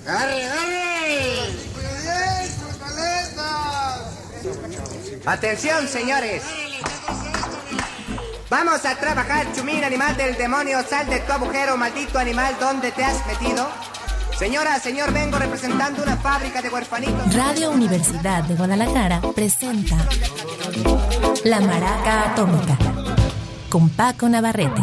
¡Arre, arre! Atención, señores. Vamos a trabajar, chumín, animal del demonio. Sal de tu agujero, maldito animal. ¿Dónde te has metido? Señora, señor, vengo representando una fábrica de huerfanitos. Radio Universidad de Guadalajara presenta La Maraca Atómica con Paco Navarrete.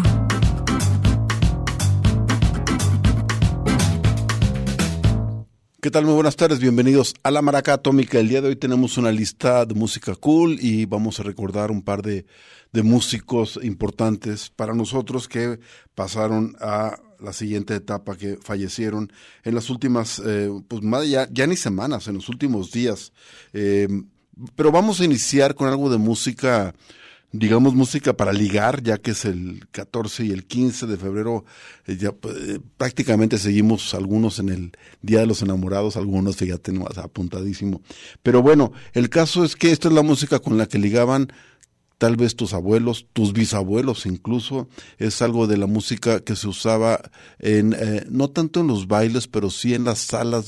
¿Qué tal? Muy buenas tardes, bienvenidos a La Maraca Atómica. El día de hoy tenemos una lista de música cool y vamos a recordar un par de músicos importantes para nosotros que pasaron a la siguiente etapa, que fallecieron en las últimas, ya ni semanas, en los últimos días. Pero vamos a iniciar con algo de música, digamos música para ligar, ya que es el 14 y el 15 de febrero, prácticamente seguimos algunos en el Día de los Enamorados, algunos ya tenemos apuntadísimo. Pero bueno, el caso es que esta es la música con la que ligaban tal vez tus abuelos, tus bisabuelos incluso. Es algo de la música que se usaba no tanto en los bailes, pero sí en las salas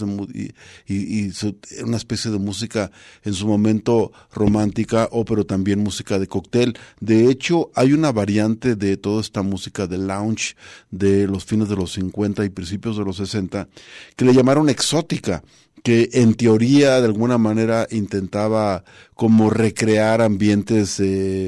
y una especie de música en su momento romántica, pero también música de cóctel. De hecho, hay una variante de toda esta música de lounge de los fines de los 50 y principios de los 60 que le llamaron exótica, que en teoría de alguna manera intentaba como recrear ambientes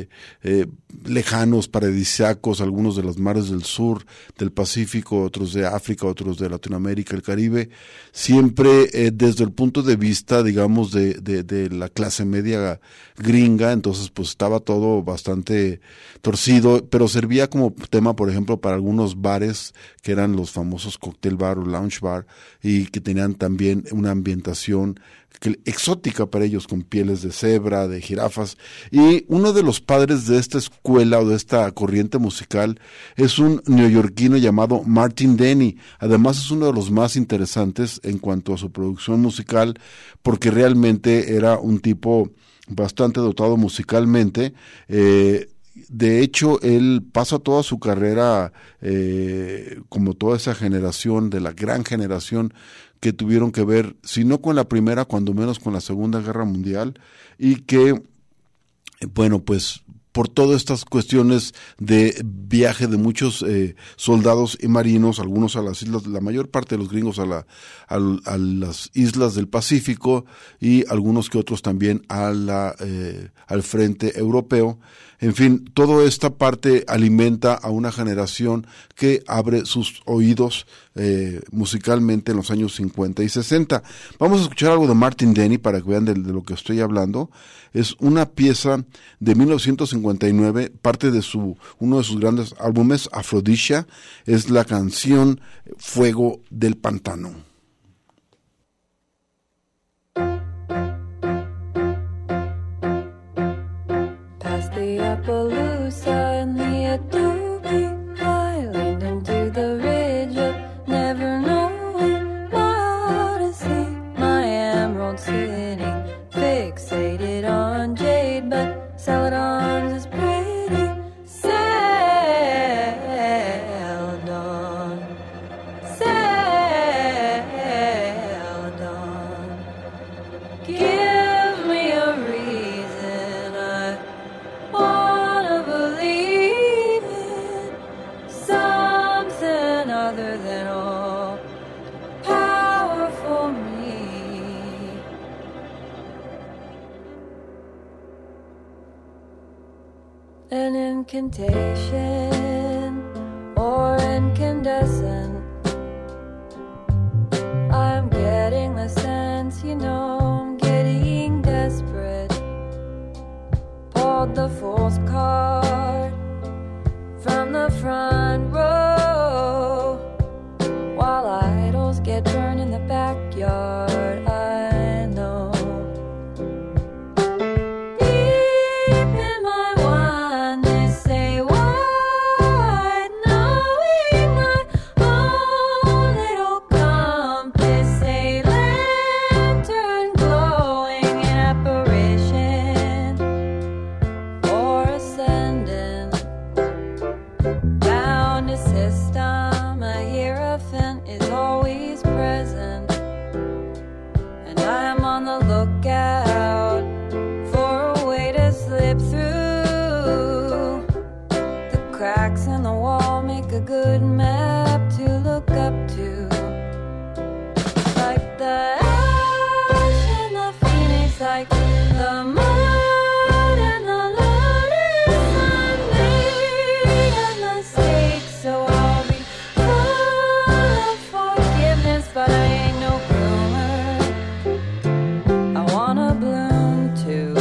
lejanos, paradisíacos, algunos de los mares del sur, del Pacífico, otros de África, otros de Latinoamérica, el Caribe, siempre desde el punto de vista, digamos, de la clase media gringa. Entonces pues estaba todo bastante torcido, pero servía como tema, por ejemplo, para algunos bares que eran los famosos cocktail bar o lounge bar, y que tenían también una ambientación exótica para ellos, con pieles de cebra, de jirafas. Y uno de los padres de esta escuela o de esta corriente musical es un neoyorquino llamado Martin Denny. Además es uno de los más interesantes en cuanto a su producción musical, porque realmente era un tipo bastante dotado musicalmente. De hecho, él pasa toda su carrera, como toda esa generación, de la gran generación que tuvieron que ver, si no con la primera, cuando menos con la Segunda Guerra Mundial, y que, bueno, pues por todas estas cuestiones de viaje de muchos soldados y marinos, algunos a las islas, la mayor parte de los gringos a las islas del Pacífico, y algunos que otros también al frente europeo. En fin, toda esta parte alimenta a una generación que abre sus oídos musicalmente en los años 50 y 60. Vamos a escuchar algo de Martin Denny para que vean de lo que estoy hablando. Es una pieza de 1959, parte de uno de sus grandes álbumes, Aphrodisia. Es la canción Fuego del Pantano. Appaloosa and the Adobe Island into the ridge of never knowing my Odyssey, my Emerald City, fixated on jade, but Celadon's is pretty. Celadon, give me a reason. I wanna believe in something other than all powerful me. An incantation or incandescent, I'm getting the sense, I'm getting desperate. Pulled the fool's card from the front row while idols get burned in the backyard. I know. Deep in my wine, they say wide, knowing my own little compass, a lantern glowing in apparition. Ascendant, bound to system, a hierophant is always present. like the mud and the lotus made a mistake, so I'll be full of forgiveness, but I ain't no bloomer. I wanna bloom too,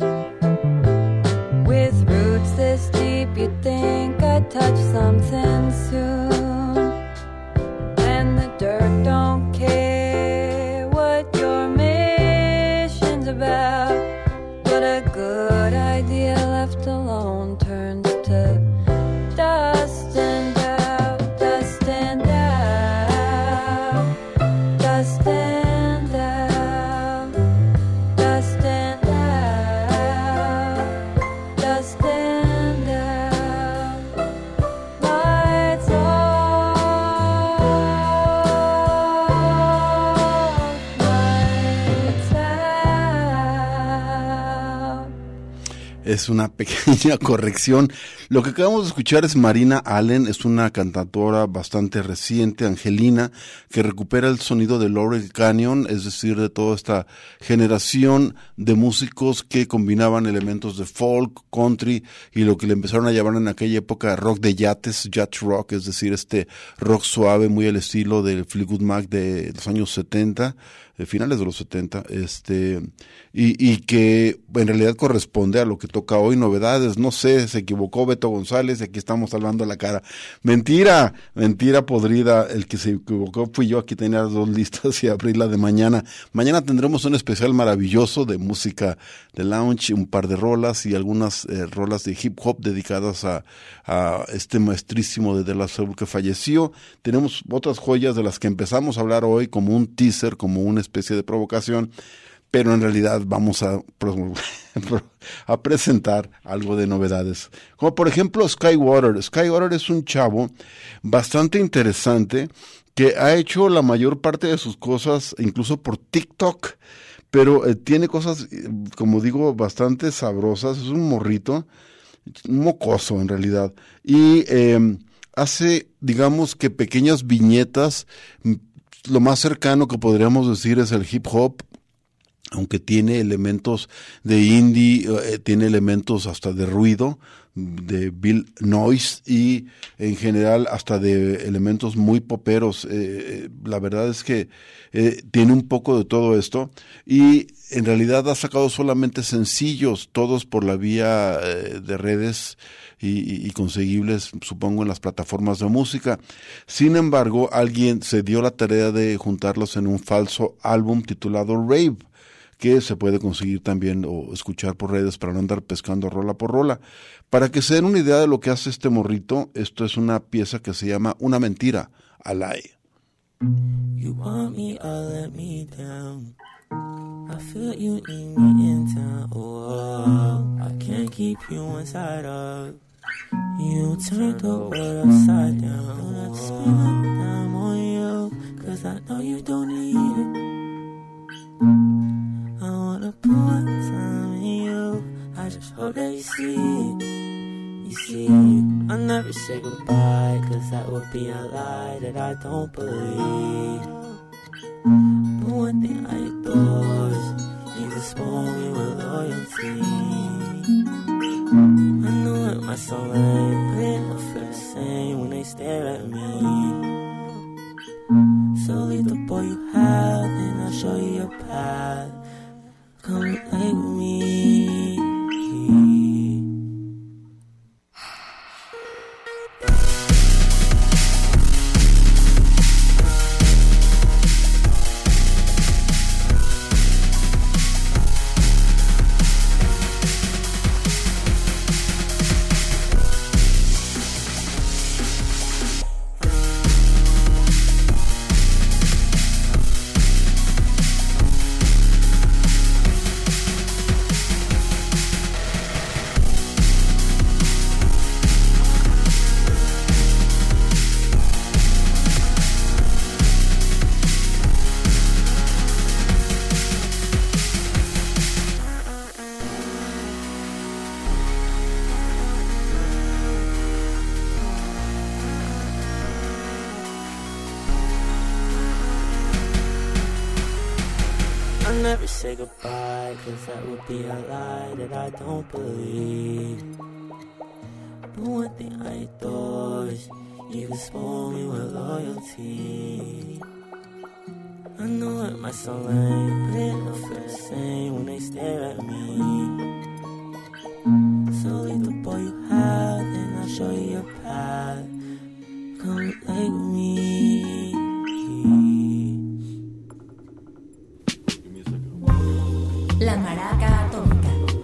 with roots this deep. You'd think I'd touch something soon, and the dirt don't care what your mission's about, but a good idea left alone turns to dust and doubt, dust and doubt, dust and doubt, dust and doubt, dust and doubt. Lights off, lights out. Es una pequeña corrección. Lo que acabamos de escuchar es Marina Allen, es una cantautora bastante reciente, angelina, que recupera el sonido de Laurel Canyon, es decir, de toda esta generación de músicos que combinaban elementos de folk, country y lo que le empezaron a llamar en aquella época rock de yates, yacht rock, es decir, este rock suave, muy al estilo del Fleetwood Mac de los años 70, finales de los 70, y que en realidad corresponde a lo que toca hoy, novedades. No sé, se equivocó Beto González y aquí estamos salvando la cara. Mentira podrida, el que se equivocó fui yo. Aquí tenía las dos listas y abrí la de mañana. Mañana tendremos un especial maravilloso de música de lounge, un par de rolas y algunas rolas de hip hop dedicadas a este maestrísimo de De La Soul que falleció. Tenemos otras joyas de las que empezamos a hablar hoy como un teaser, como una especie de provocación, pero en realidad vamos a presentar algo de novedades. Como por ejemplo Skywater. Skywater es un chavo bastante interesante que ha hecho la mayor parte de sus cosas incluso por TikTok, pero tiene cosas, como digo, bastante sabrosas. Es un morrito, un mocoso en realidad, y hace, digamos que pequeñas viñetas. Lo más cercano que podríamos decir es el hip hop, aunque tiene elementos de indie, tiene elementos hasta de ruido, de Bill Noise y en general hasta de elementos muy poperos. La verdad es que tiene un poco de todo esto y en realidad ha sacado solamente sencillos, todos por la vía de redes y conseguibles, supongo, en las plataformas de música. Sin embargo, alguien se dio la tarea de juntarlos en un falso álbum titulado Rave, que se puede conseguir también o escuchar por redes para no andar pescando rola por rola. Para que se den una idea de lo que hace este morrito, esto es una pieza que se llama Una Mentira, A Lie. You want me, I'll let me down. I feel you need me in town. Oh, I can't keep you inside of. You turned the world upside down. Let's spend time on you, cause I know you don't need it. I wanna put time in you, I just hope that you see it. You see, I'll never say goodbye, cause that would be a lie that I don't believe. But one thing I adore is you respond me with loyalty. I know it might sound lame, but it don't feel the same when they stare at me. So leave the boy you have, and I'll show you your path. Come play with me. I'll never say goodbye, cause that would be a lie that I don't believe. But one thing I adore is you can spoil me with loyalty. I know it might sound lame, but it don't feel the same when they stare at me. So leave the boy you have, then I'll show you your path. Come lay with me. La Maraca Atómica.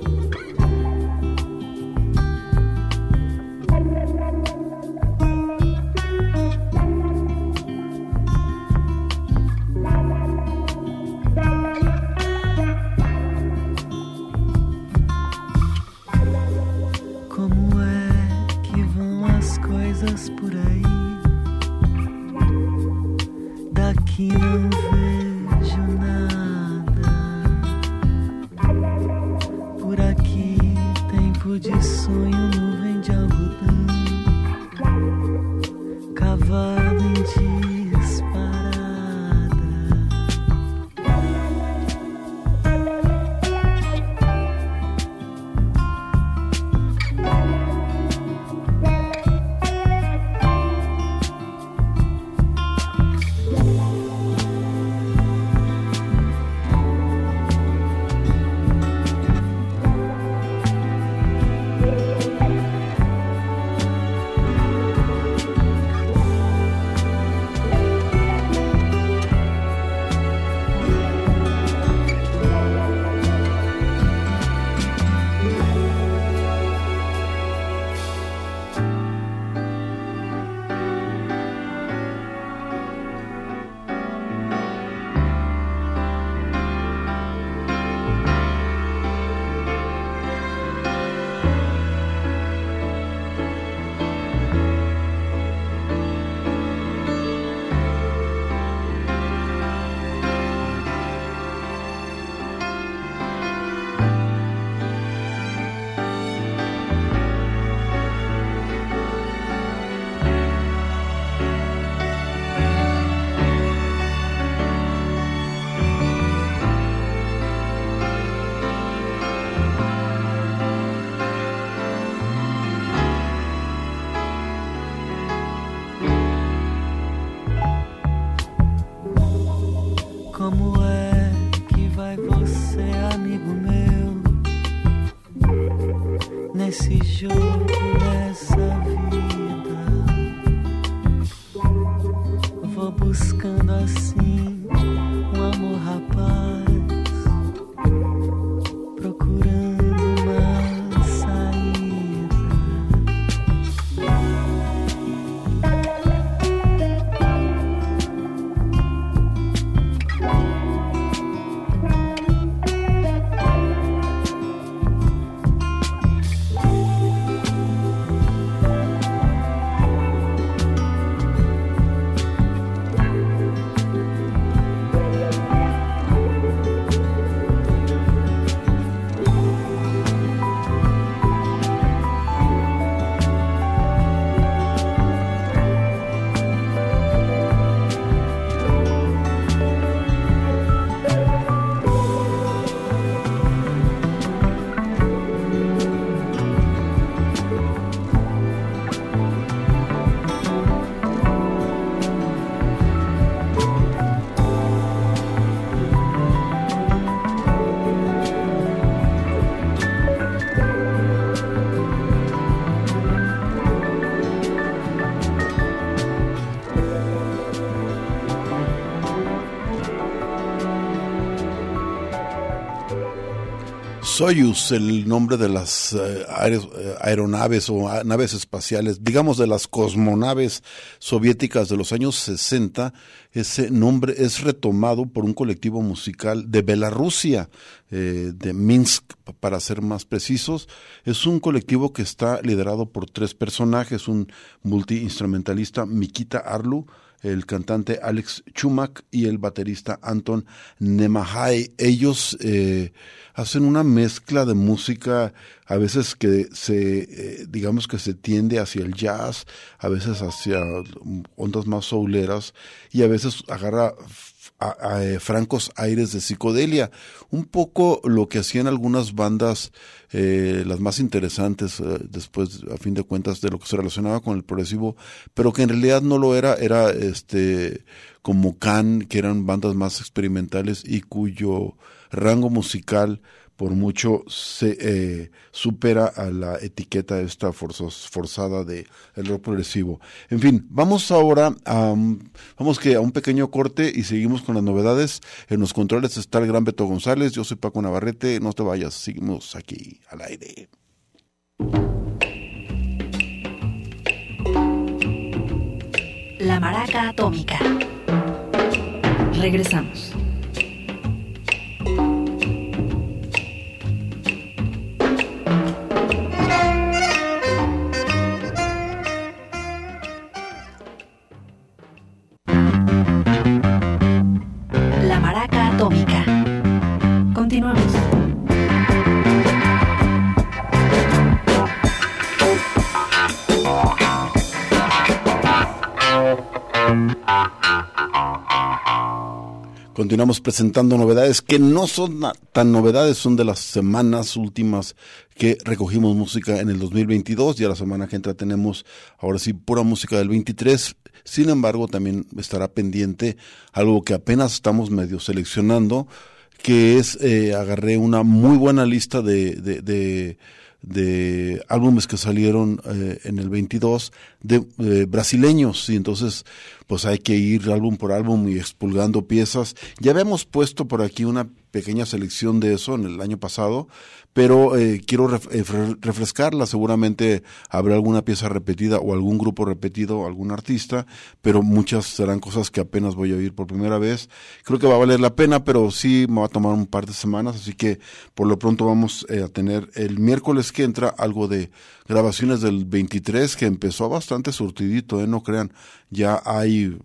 Como é que vão as coisas por aí? Daqui não vejo nada. Por aqui, tempo de sonho, nuvem de algodão, cavalo em disparada. Como é que vai você, amigo meu, nesse jogo, nessa vida? Vou buscando assim um amor rapaz, procurando uma saída. Soyuz, el nombre de las aeronaves o naves espaciales, digamos de las cosmonaves soviéticas de los años 60, ese nombre es retomado por un colectivo musical de Bielorrusia, de Minsk, para ser más precisos. Es un colectivo que está liderado por 3 personajes, un multiinstrumentalista, Mikita Arlu, el cantante Alex Chumak y el baterista Anton Nemahai. Ellos hacen una mezcla de música a veces que digamos que se tiende hacia el jazz, a veces hacia ondas más souleras y a veces agarra francos aires de psicodelia, un poco lo que hacían algunas bandas, las más interesantes después, a fin de cuentas, de lo que se relacionaba con el progresivo, pero que en realidad no lo era como Can, que eran bandas más experimentales y cuyo rango musical por mucho se supera a la etiqueta esta forzada de el rock progresivo. En fin, vamos ahora a un pequeño corte y seguimos con las novedades. En los controles está el gran Beto González, yo soy Paco Navarrete, no te vayas, seguimos aquí al aire. La Maraca Atómica. Regresamos. La Maraca Atómica. Continuamos. Continuamos presentando novedades que no son tan novedades, son de las semanas últimas que recogimos música en el 2022. Ya la semana que entra tenemos, ahora sí, pura música del 23. Sin embargo, también estará pendiente algo que apenas estamos medio seleccionando, que es, agarré una muy buena lista de álbumes que salieron en el 22 de brasileños, y entonces pues hay que ir álbum por álbum y expulgando piezas. Ya habíamos puesto por aquí una pequeña selección de eso en el año pasado, pero quiero refrescarla. Seguramente habrá alguna pieza repetida o algún grupo repetido, algún artista, pero muchas serán cosas que apenas voy a oír por primera vez. Creo que va a valer la pena, pero sí me va a tomar un par de semanas, así que por lo pronto vamos a tener el miércoles que entra algo de grabaciones del 23, que empezó bastante surtidito, no crean, ya hay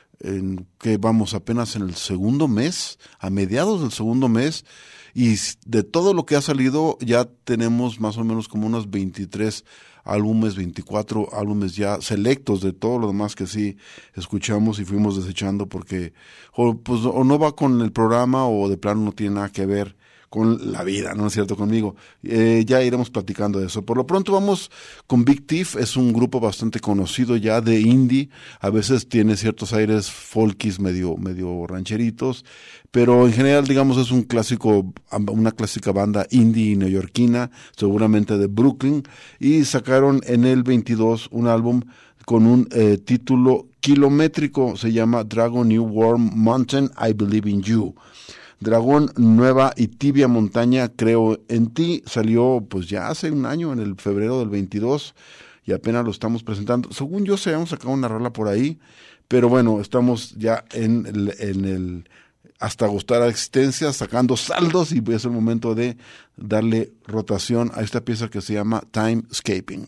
que vamos apenas en el segundo mes, a mediados del segundo mes, y de todo lo que ha salido ya tenemos más o menos como unos 23 álbumes, 24 álbumes ya selectos de todo lo demás que sí escuchamos y fuimos desechando porque o no va con el programa o de plano no tiene nada que ver con la vida, ¿no es cierto? Conmigo. Ya iremos platicando de eso. Por lo pronto vamos con Big Thief, es un grupo bastante conocido ya de indie, a veces tiene ciertos aires folkis medio rancheritos, pero en general, digamos, es una clásica banda indie neoyorquina, seguramente de Brooklyn, y sacaron en el 22 un álbum con un título kilométrico, se llama Dragon New Warm Mountain, I Believe in You. Dragón, nueva y tibia montaña, creo en ti, salió pues ya hace un año, en el febrero del 22, y apenas lo estamos presentando. Según yo se habíamos sacado una rola por ahí, pero bueno, estamos ya en el hasta agostar a existencia, sacando saldos, y es el momento de darle rotación a esta pieza que se llama Timescaping.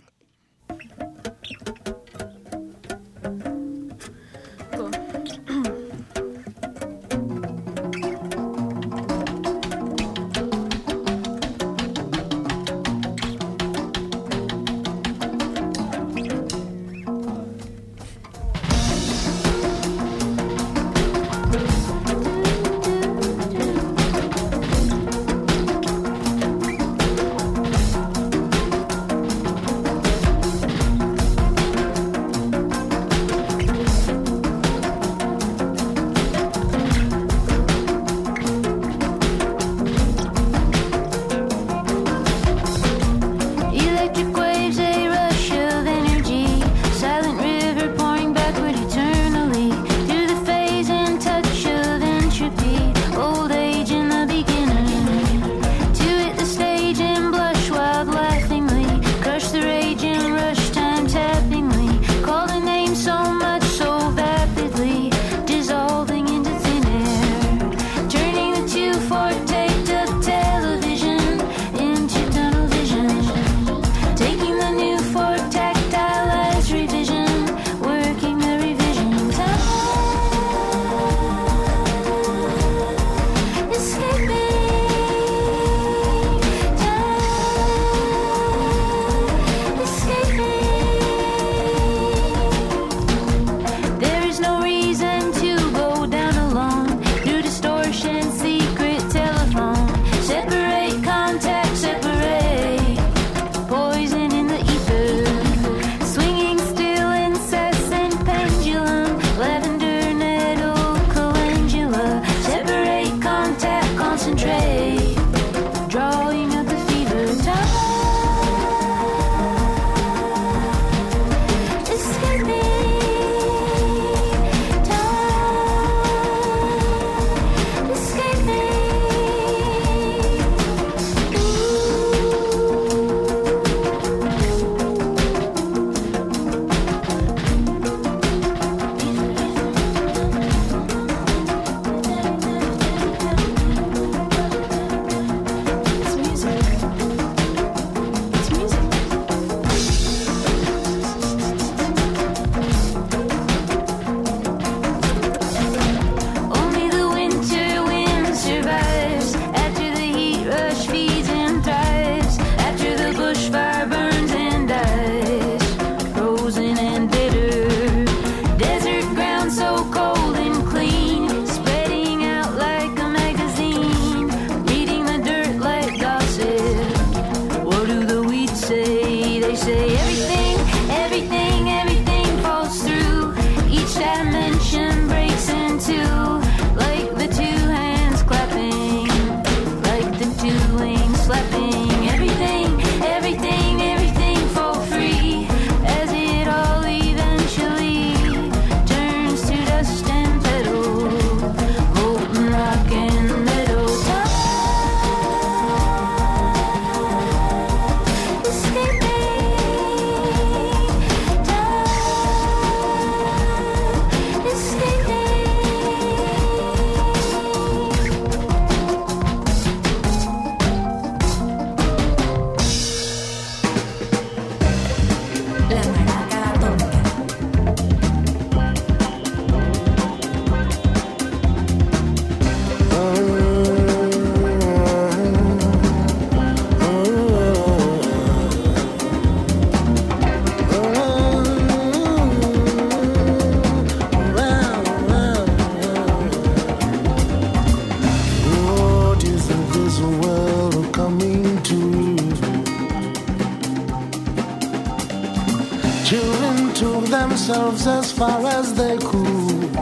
themselves as far as they could,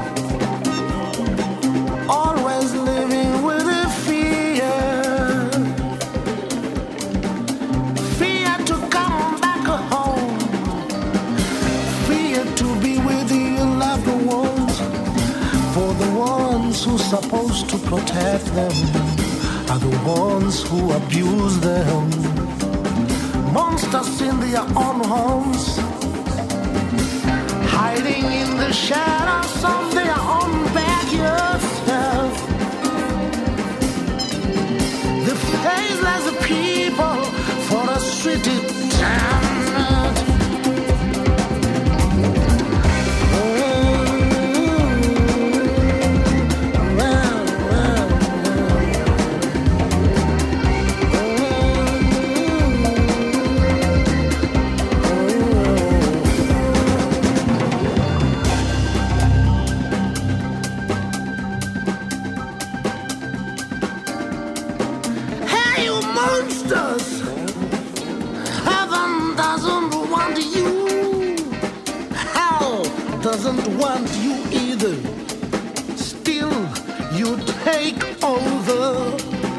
always living with a fear, fear to come back home, fear to be with your loved ones, for the ones who's supposed to protect them are the ones who abuse them. Monsters in their own homes, hiding in the shadows of their own backyards. The faceless people for a city town. Doesn't want you either. Still, you take over.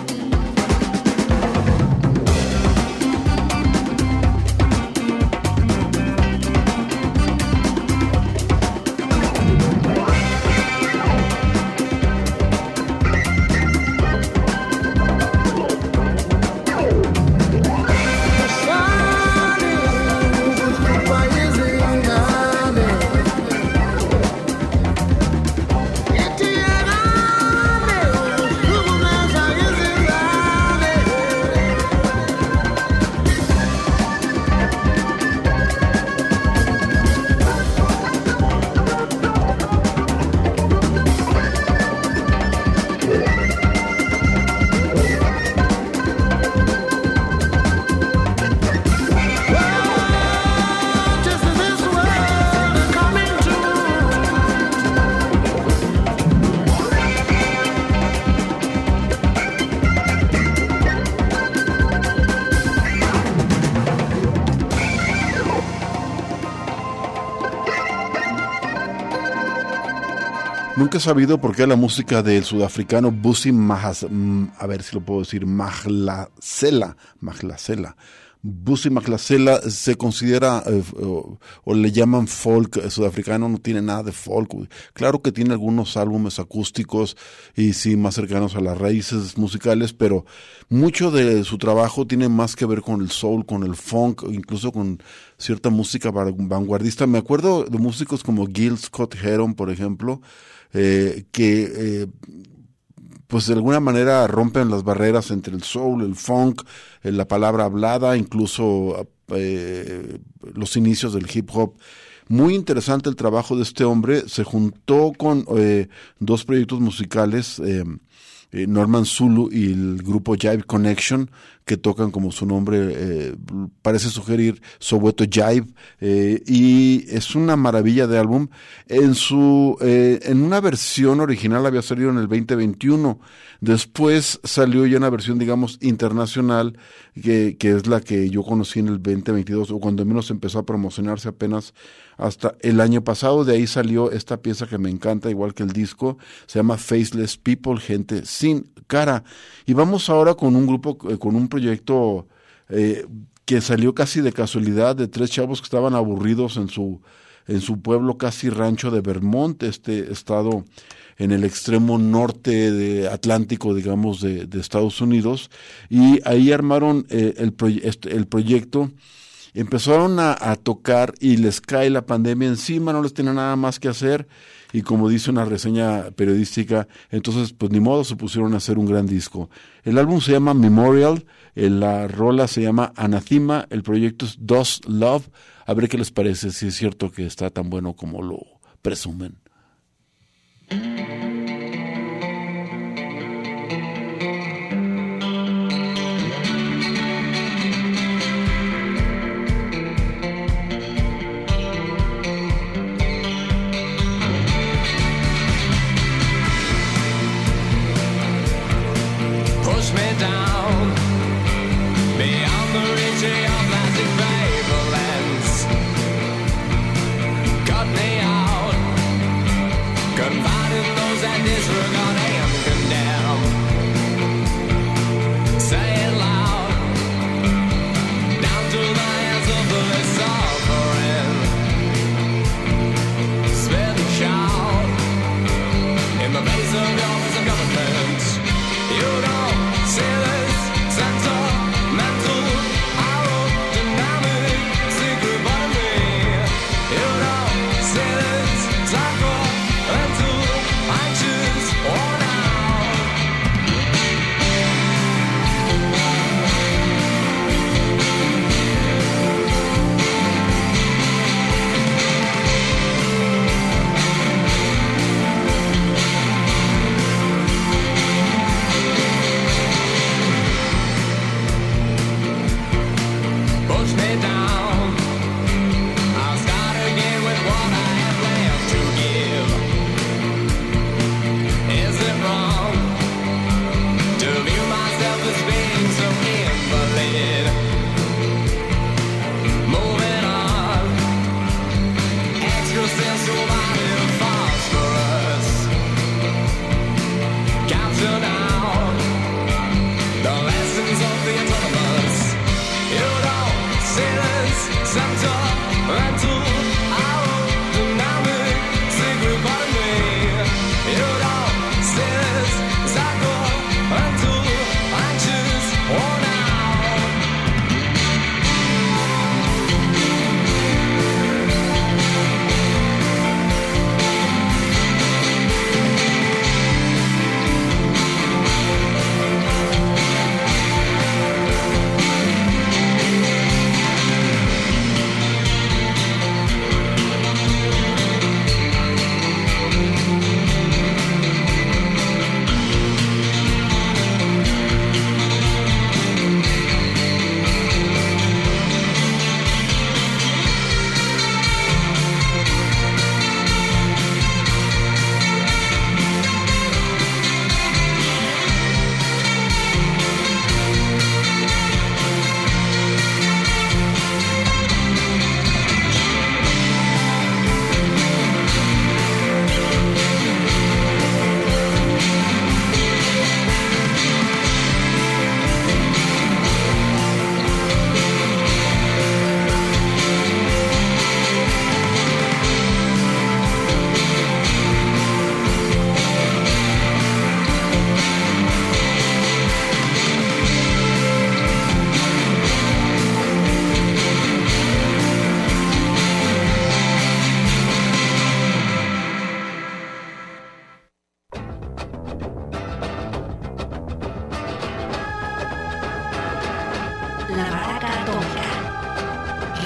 Nunca he sabido por qué la música del sudafricano Bussi a ver si lo puedo decir, Maglasela. Bussi Maglasela se considera o le llaman folk sudafricano, no tiene nada de folk. Claro que tiene algunos álbumes acústicos y sí más cercanos a las raíces musicales, pero mucho de su trabajo tiene más que ver con el soul, con el funk, incluso con cierta música vanguardista. Me acuerdo de músicos como Gil Scott-Heron, por ejemplo, que pues de alguna manera rompen las barreras entre el soul, el funk, la palabra hablada, incluso los inicios del hip hop. Muy interesante el trabajo de este hombre. Se juntó con dos proyectos musicales, Norman Zulu y el grupo Jive Connection, que tocan, como su nombre parece sugerir, Soweto Jive, y es una maravilla de álbum. En una versión original había salido en el 2021, después salió ya una versión, digamos, internacional, que es la que yo conocí en el 2022, o cuando menos empezó a promocionarse apenas hasta el año pasado. De ahí salió esta pieza que me encanta, igual que el disco, se llama Faceless People, gente sin cara. Y vamos ahora con un grupo, con un proyecto que salió casi de casualidad, de tres chavos que estaban aburridos en su pueblo casi rancho de Vermont, este estado en el extremo norte de Atlántico, digamos, de Estados Unidos, y ahí armaron el proyecto. Empezaron a tocar y les cae la pandemia encima, no les tiene nada más que hacer, y como dice una reseña periodística, entonces pues ni modo, se pusieron a hacer un gran disco. El álbum se llama Memorial, la rola se llama Anathema, el proyecto es Does Love. A ver qué les parece, si es cierto que está tan bueno como lo presumen. God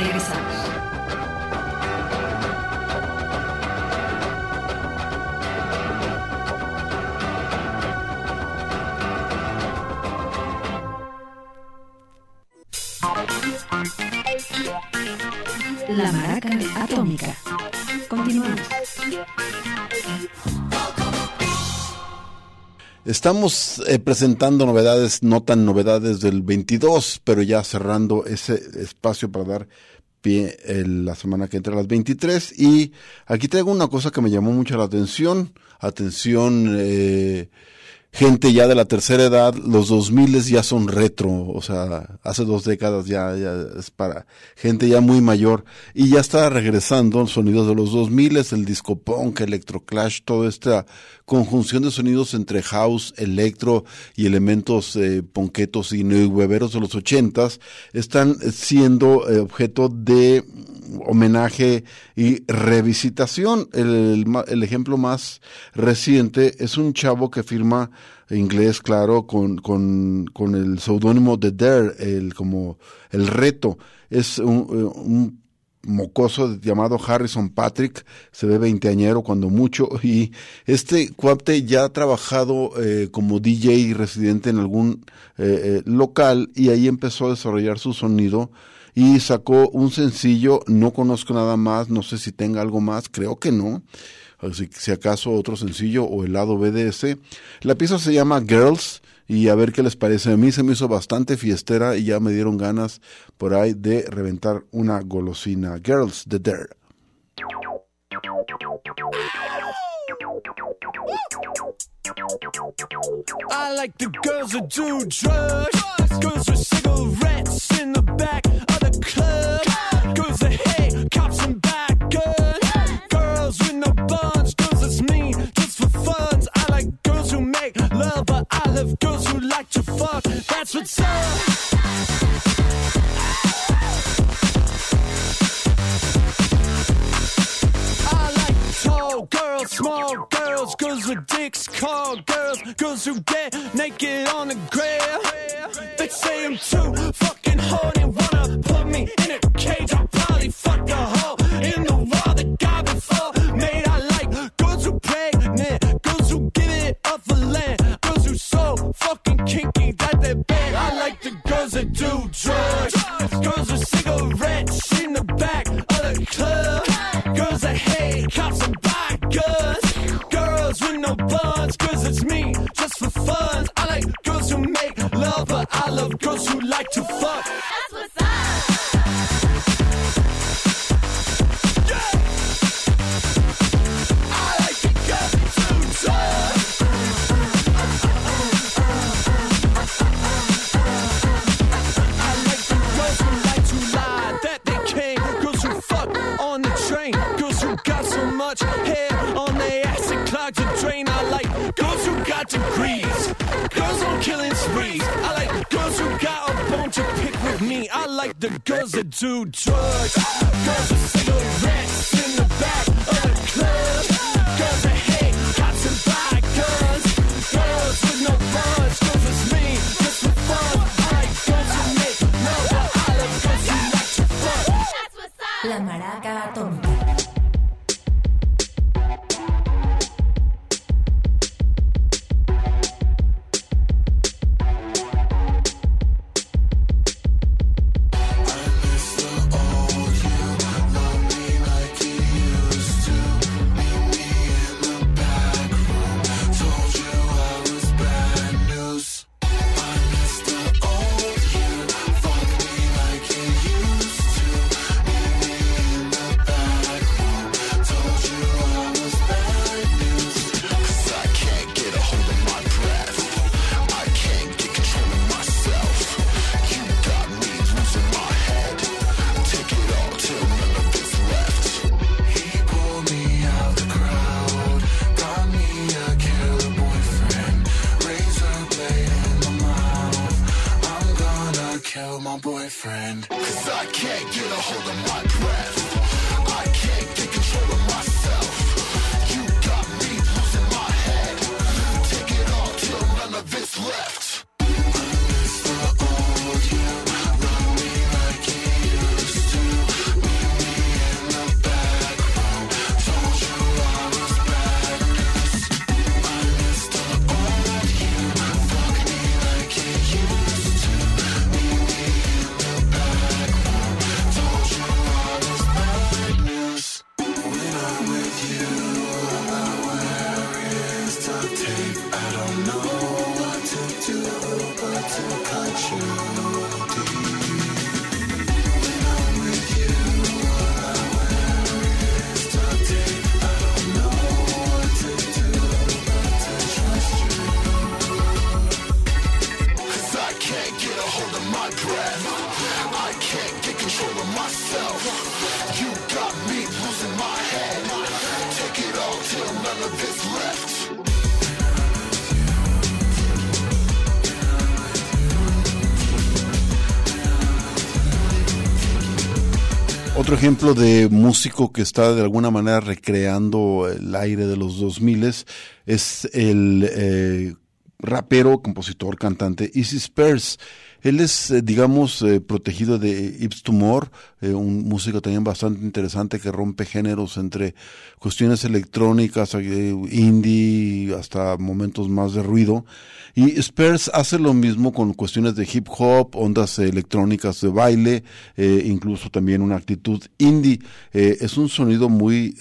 Regresamos. La Maraca Atómica. Continuamos. Estamos presentando novedades, no tan novedades del 22, pero ya cerrando ese espacio para dar pie la semana que entra a las 23. Y aquí traigo una cosa que me llamó mucho la atención. Gente ya de la tercera edad, los 2000 ya son retro, o sea, hace 2 décadas ya es para gente ya muy mayor, y ya está regresando los sonidos de los 2000, el disco punk, electroclash, toda esta conjunción de sonidos entre house, electro y elementos punketos y neoweberos de los 80s, están siendo objeto de homenaje y revisitación. El ejemplo más reciente es un chavo que firma inglés, claro, con el seudónimo de Dare, como el reto. Es un mocoso llamado Harrison Patrick, se ve veinteañero cuando mucho, y este cuate ya ha trabajado como DJ residente en algún local, y ahí empezó a desarrollar su sonido y sacó un sencillo. No conozco nada más, no sé si tenga algo más, creo que no, si acaso otro sencillo o el lado B de ese. La pieza se llama Girls, y a ver qué les parece. A mí se me hizo bastante fiestera y ya me dieron ganas por ahí de reventar una golosina. Girls de Dare. I like the girls that do drugs, girls with cigarettes in the back of the club, girls that hate cops and bad guns, girls with no buns, girls that's mean just for fun. I like girls who make love, but I love girls who like to fuck. That's what's up. Girls, small girls, girls with dicks, call girls, girls who get naked on the grill. They say I'm too fucking horny, wanna put me in a cage. I'll probably fuck a hole in the wall that got before made. I like girls who pregnant, girls who give it up for land, girls who so fucking kinky that they're bad. I like the girls that do drugs, girls with cigarettes in the back of the club, girls that hate cops and guns, girls with no buns, cause it's me, just for fun. I like girls who make love, but I love girls who like to fuck. That's what's up. Yeah. I like the girls who do drugs. I like the girls who like to lie that they came, girls who fuck on the train, girls who got so much hair on their ass and clogged the drain. I like girls who got degrees, girls on killing sprees. I like girls who got a bone to pick with me. I like the girls that do drugs, girls with cigarettes in the back of the club, girls that hate cops and buy guns, girls with no buns, girls with me just for fun. I like girls who make love, but I love girls who like to fuck. That's what's up. La Maraca Atómica. Boyfriend, 'cause I can't get a hold of my breath. I can't get control of myself. You got me losing my head. Take it all till none of it's left. I miss the old you, love me like you used to. myself. You got me losing my head. Take it all till none of it's left. Otro ejemplo de músico que está de alguna manera recreando el aire de los 2000 es el rapero, compositor, cantante Easy Spears. Él es, digamos, protegido de Yves Tumor, un músico también bastante interesante que rompe géneros entre cuestiones electrónicas, indie, hasta momentos más de ruido. Y Spears hace lo mismo con cuestiones de hip hop, ondas electrónicas de baile, incluso también una actitud indie. Es un sonido muy,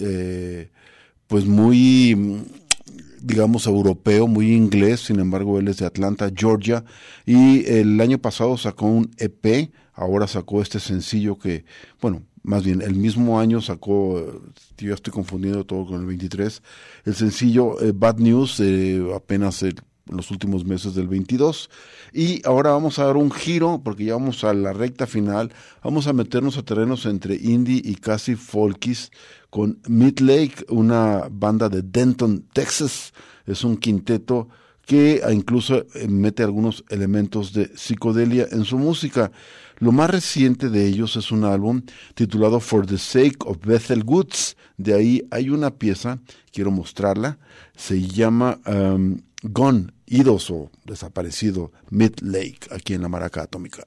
digamos, europeo, muy inglés. Sin embargo, él es de Atlanta, Georgia, y el año pasado sacó un EP, ahora sacó este sencillo que, bueno, más bien el mismo año sacó, yo ya estoy confundiendo todo con el 23, el sencillo Bad News, apenas en los últimos meses del 22, y ahora vamos a dar un giro, porque ya vamos a la recta final, vamos a meternos a terrenos entre indie y casi folkies, con Midlake, una banda de Denton, Texas. Es un quinteto que incluso mete algunos elementos de psicodelia en su música. Lo más reciente de ellos es un álbum titulado For the Sake of Bethel Woods. De ahí hay una pieza, quiero mostrarla, se llama Gone, Idos o Desaparecido, Midlake, aquí en la Maraca Atómica.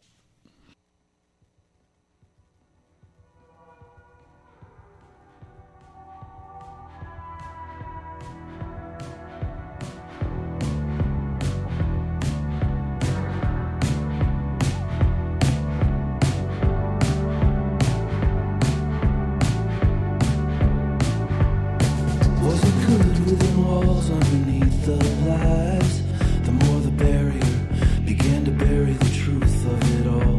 Underneath the lies, the more the barrier began to bury the truth of it all,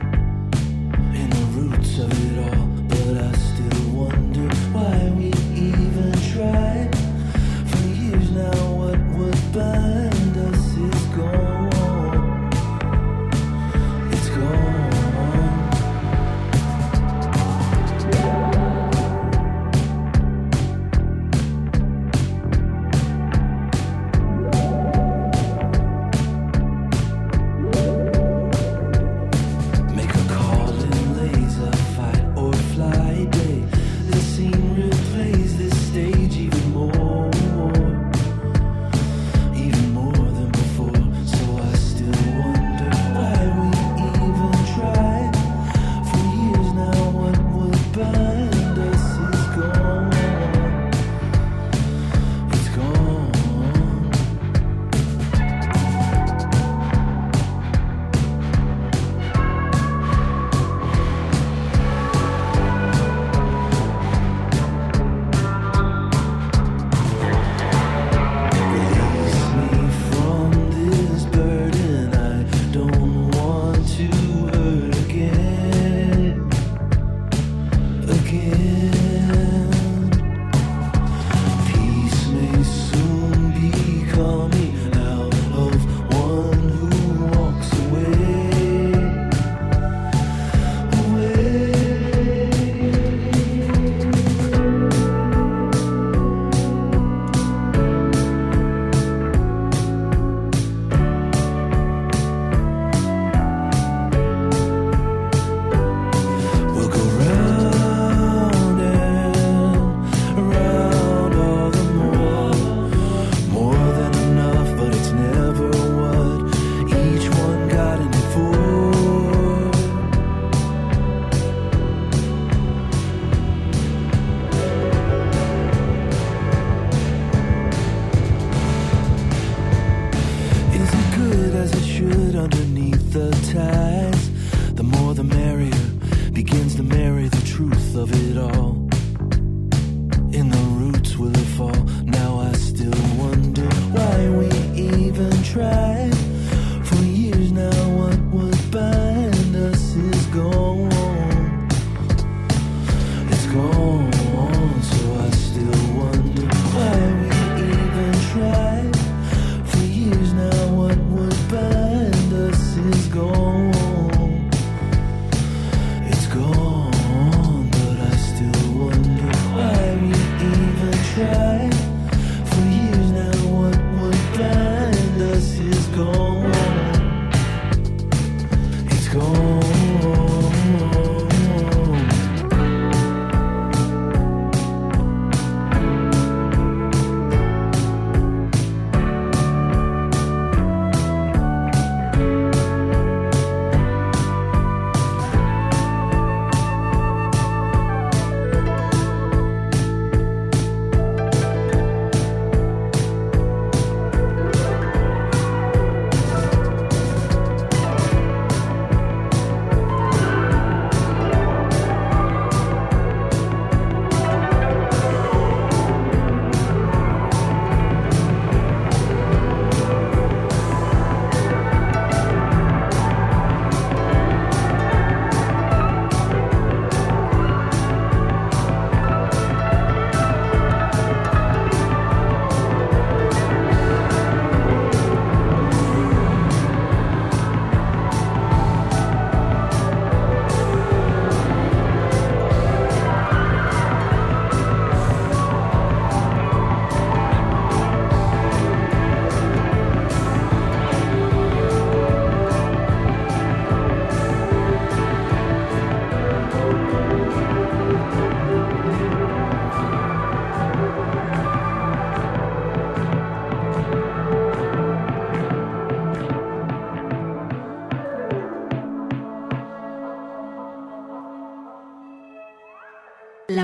in the roots of it all. But I still wonder why we even tried. For years now, what would bind us is gone. It's gone. It's gone.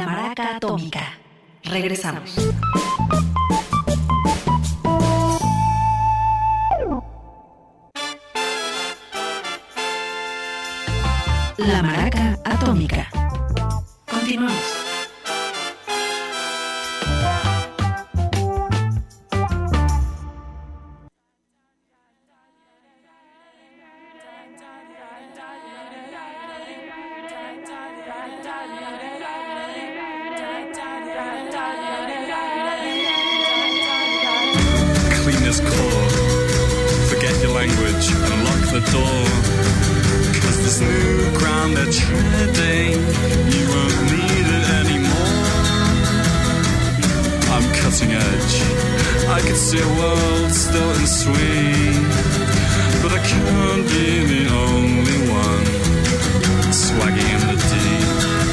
La Maraca Atómica. Regresamos. La Maraca Atómica. Continuamos. Clean this core, forget your language and lock the door. Cause this new ground they're treading, you won't need it anymore. I'm cutting edge, I could see a world still and sweet, but I can't be the only one swagging in the deep.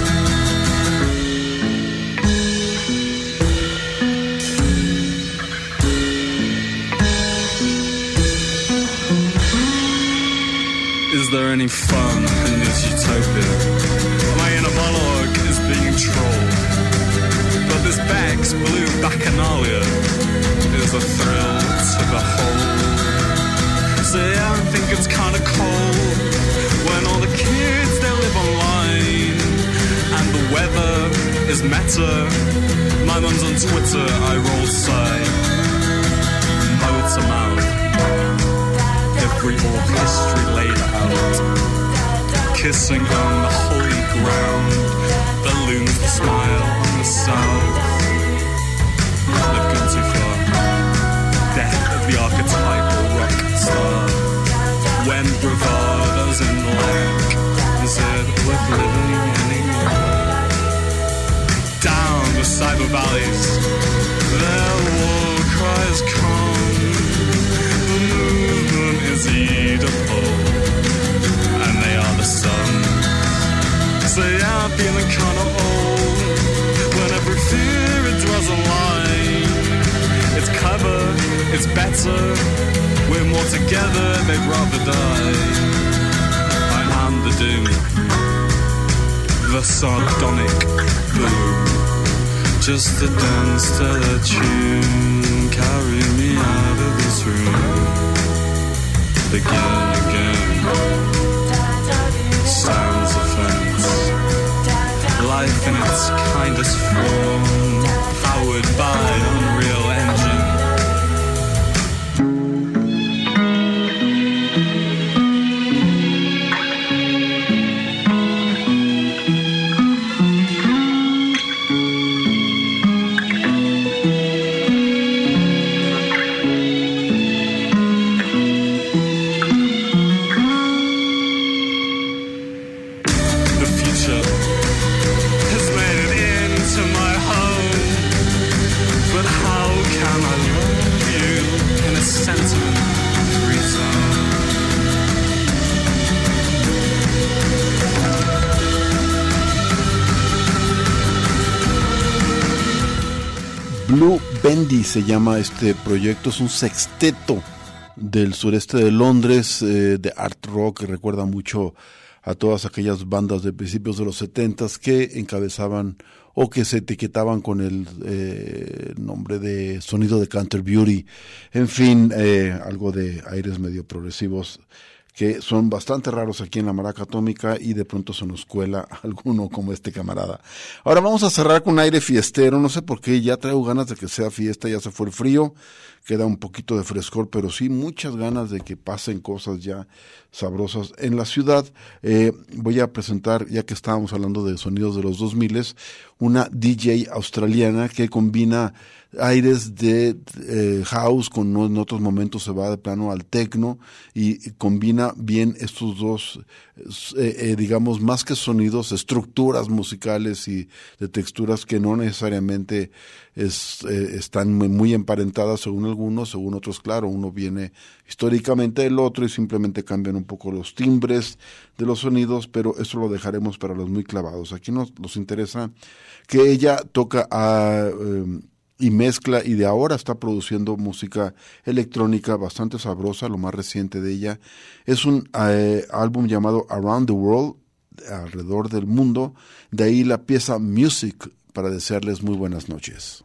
Is there any fun in this utopia? My inner monologue is being trolled, but this Beck's blue bacchanalia is a thrill to behold. See, I think it's kinda cold when all the kids, they live online and the weather is meta. My mum's on Twitter, I roll sigh, motor mouth. Every old history laid out, kissing on the holy ground, that looms the smile on the south. They've gone too far. Death of the archetypal rock star. When bravado's in blank, is it worth living anymore? Down the cyber valleys, their war cries come. The movement is Oedipal, and they are the sun. Say I'm feeling kinda old, when every fear it dwells online. It's clever, it's better, we're more together, they'd rather die. I am the doom, the sardonic boom, just to dance to the tune, carry me out of this room. Begin again, sounds offense, life in its kindest form, powered by Unreal Engine. Blue Bendy se llama este proyecto, es un sexteto del sureste de Londres, de art rock, que recuerda mucho a todas aquellas bandas de principios de los 70s que encabezaban o que se etiquetaban con el nombre de sonido de Canterbury. En fin, algo de aires medio progresivos que son bastante raros aquí en la Maraca Atómica y de pronto se nos cuela alguno como este camarada. Ahora vamos a cerrar con aire fiestero, no sé por qué, ya traigo ganas de que sea fiesta, ya se fue el frío, queda un poquito de frescor, pero sí muchas ganas de que pasen cosas ya sabrosas en la ciudad. Voy a presentar, ya que estábamos hablando de sonidos de los 2000, una DJ australiana que combina aires de house, con en otros momentos se va de plano al techno y combina bien estos dos, digamos, más que sonidos, estructuras musicales y de texturas que no necesariamente están muy emparentadas según algunos, según otros, claro, uno viene históricamente del otro y simplemente cambian un poco los timbres de los sonidos, pero eso lo dejaremos para los muy clavados. Aquí nos interesa que ella toca y mezcla, y de ahora está produciendo música electrónica bastante sabrosa. Lo más reciente de ella es un álbum llamado Around the World, alrededor del mundo, de ahí la pieza Music para desearles muy buenas noches.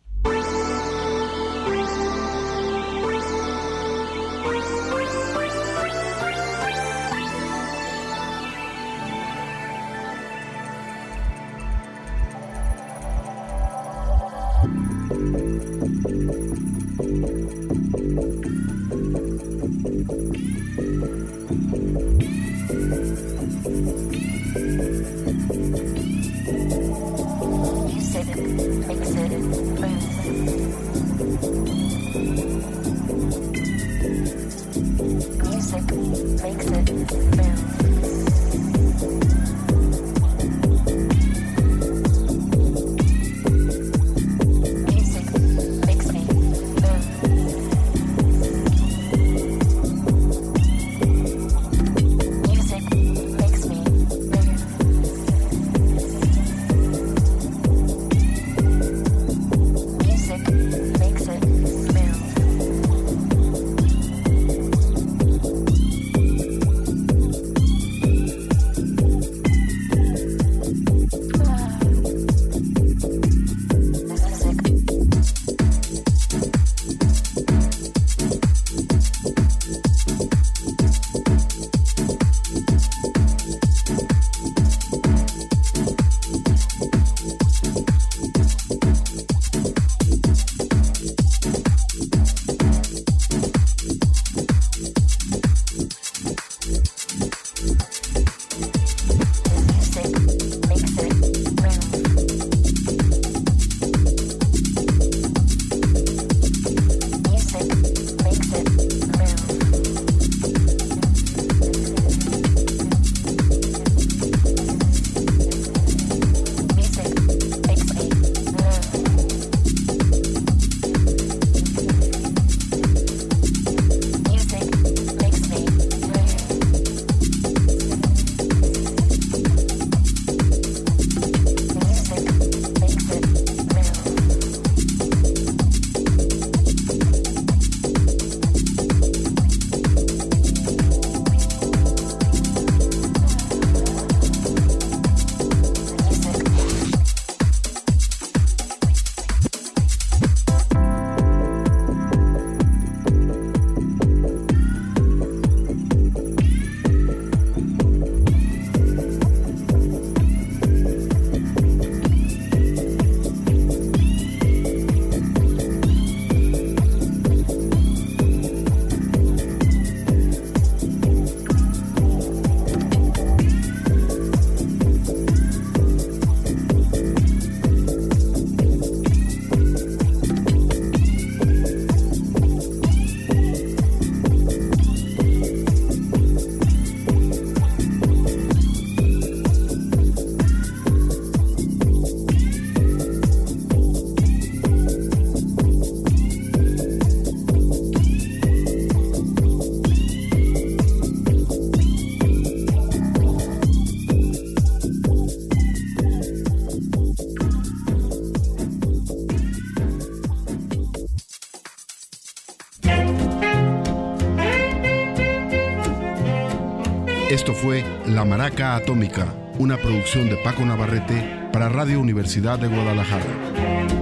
Esto fue La Maraca Atómica, una producción de Paco Navarrete para Radio Universidad de Guadalajara.